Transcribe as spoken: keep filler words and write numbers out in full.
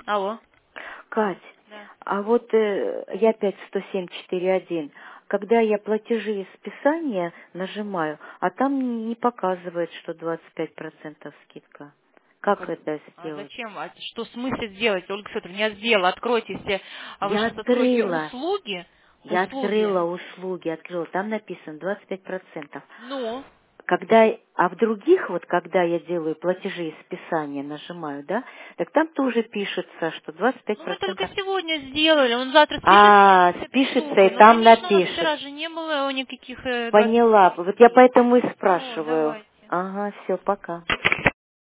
Алло. Кать, Да. а вот э, я опять сто семь четыре один. Когда я платежи и списания нажимаю, а там не показывает, что двадцать пять процентов скидка. Ну Как как? это А сделать? зачем? А что смысл сделать, Ольга Федоровна? Я сделала. Откройте все. А вы Я сейчас откроете открыла. услуги. Я Услуги. открыла услуги, открыла. Там написано двадцать пять процентов. Ну. Когда, а в других, вот когда я делаю платежи и списания, нажимаю, да, так там тоже пишется, что двадцать пять Ну мы только процентов. сегодня сделали. Он завтра спишется А, с этой спишется суммы. и Ну, там конечно, у нас напишет. вчера же не было никаких э, двадцати Поняла. Вот я поэтому и Ну, спрашиваю. давайте. Ага, все, пока.